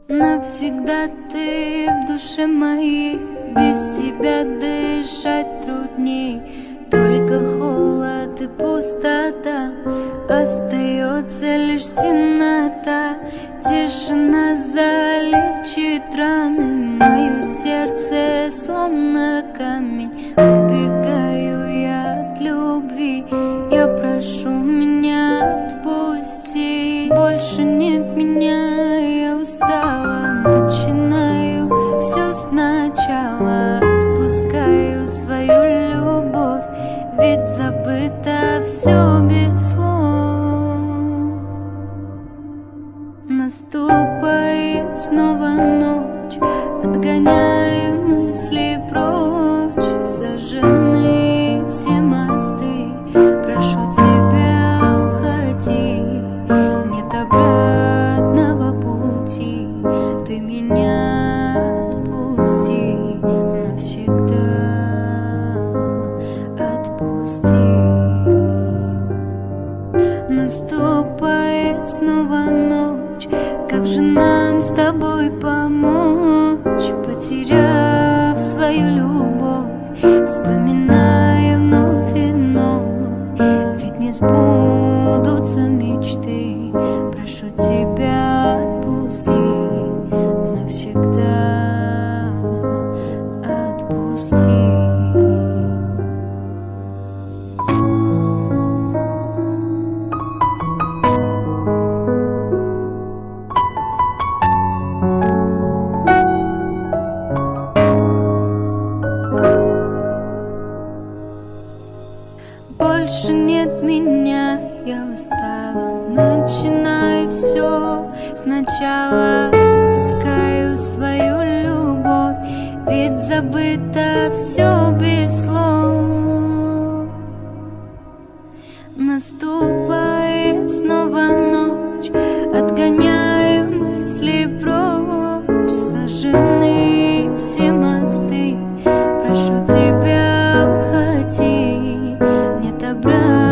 Навсегда ты в душе моей, без тебя дышать трудней. Только холод и пустота, остается лишь темнота. Тишина залечит раны, мое сердце словно камень. Убегаю я от любви, я прошу меня отпусти. Больше нет меня, я устала, начинаю все сначала. Отпускаю свою любовь, ведь забыто все без слов. Наступает снова ночь, отгоняю мысли прочь. Сожжены все мосты, прошу тебя, уходи. Нет обратного пути, ты меня отпусти навсегда. Отпусти. Наступает снова ночь, как же нам с тобой помочь? Потеряв свою любовь, вспоминая вновь и вновь, ведь не сбудутся мечты. Прошу тебя, отпусти навсегда. Отпусти. Больше нет меня, я устала, начинаю все сначала. Отпускаю свою любовь, ведь забыто все без слов. Наступает снова ночь, отгоняю мысли прочь. Сожжены все мосты, прошу тебя, уходи. Нет обратного